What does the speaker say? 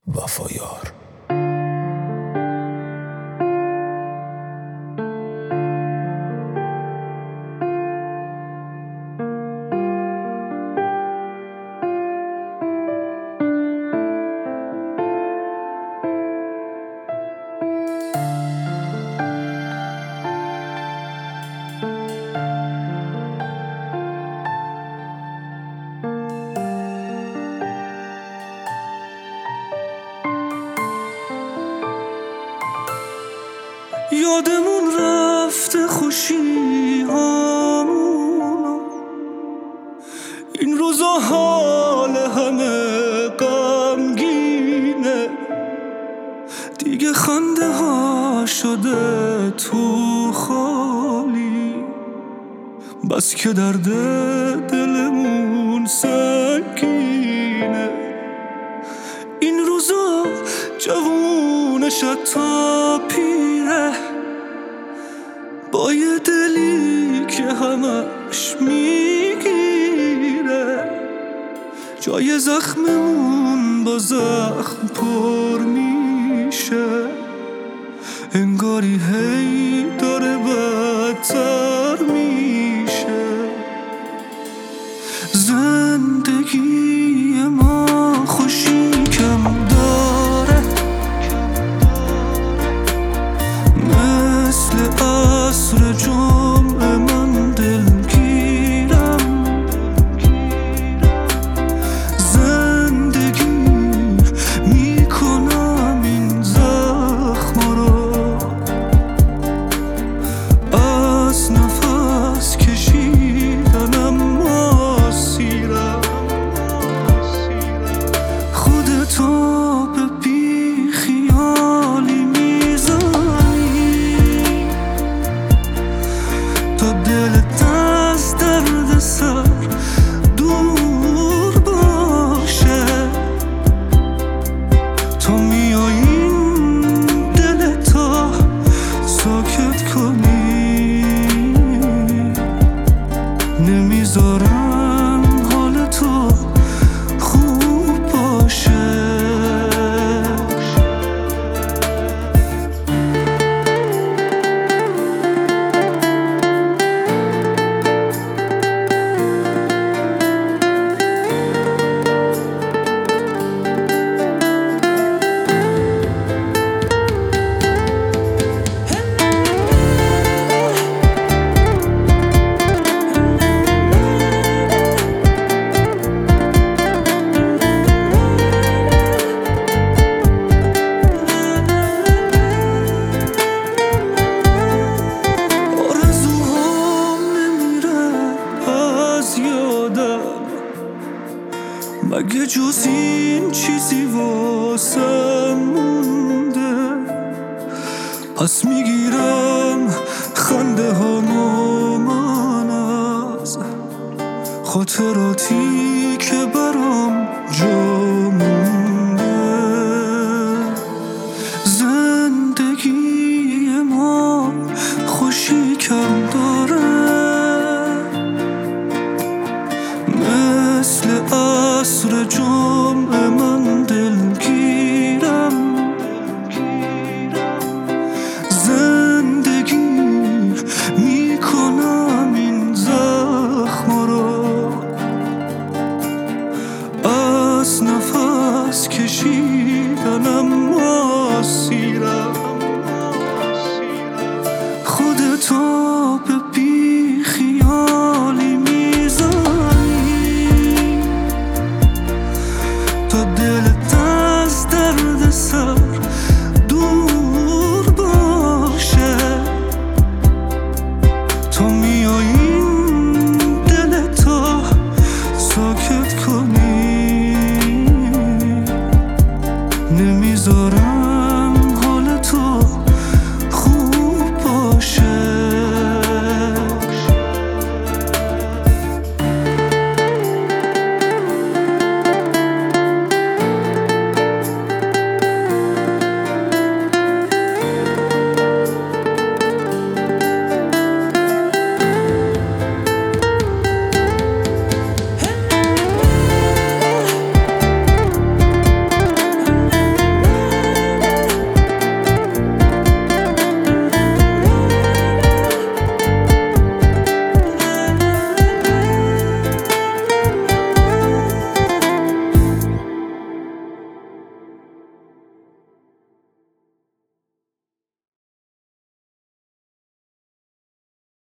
وفایار. یادمون رفته خوشی هامونو، این روزا حال همه غمگینه، دیگه خنده ها شده تو خالی، بس که درد دلمون سنگینه. این روزا جوونش تا پیره، با یه دلی که همش میگیره، جای زخممون با زخم پر میشه، انگاری هی داره بدتر میشه. زندگی ما خوشی کم داره، مثل عصر جمعه من دلگیرم. زندگی میکنم این زخم رو، از نفس کشیدنم اسیرم. خودتو به بی خیالی میزنی تا دلت از درد سر دور باشه، تو میای این دلتا ساکت کنی، نمیذارن حال تو خوب باشه. مگه جز این چیزی واسم مونده؟ پس میگیرم خنده هامو من از خاطراتی که برام جا مونده. زندگی ما خوشی کم داره، مثل عصر جمعه من دلگیرم. زندگی میکنم این زخم رو، از نفس کشیدنم اسیرم. خودتو به بی خیالی میزنی تا دلت از درد سر دور باشه، تو میای این دلتا ساکت کنی، نمیذارم